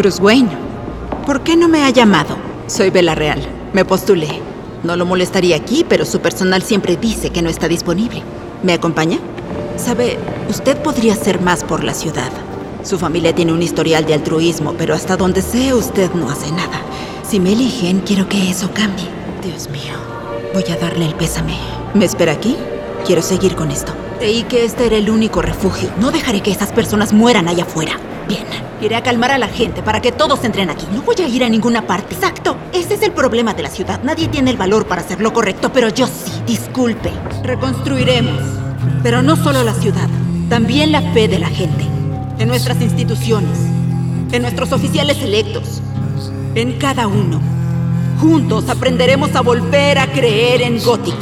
Bruce Wayne, ¿por qué no me ha llamado? Soy Bella Real. Me postulé. No lo molestaría aquí, pero su personal siempre dice que no está disponible. ¿Me acompaña? Sabe, usted podría hacer más por la ciudad. Su familia tiene un historial de altruismo, pero hasta donde sé, usted no hace nada. Si me eligen, quiero que eso cambie. Dios mío. Voy a darle el pésame. ¿Me espera aquí? Quiero seguir con esto. Creí que este era el único refugio. No dejaré que esas personas mueran allá afuera. Bien, iré a calmar a la gente para que todos entren aquí. No voy a ir a ninguna parte. Exacto. Ese es el problema de la ciudad. Nadie tiene el valor para hacer lo correcto, pero yo sí. Disculpe. Reconstruiremos. Pero no solo la ciudad. También la fe de la gente. En nuestras instituciones. En nuestros oficiales electos. En cada uno. Juntos aprenderemos a volver a creer en Gótica.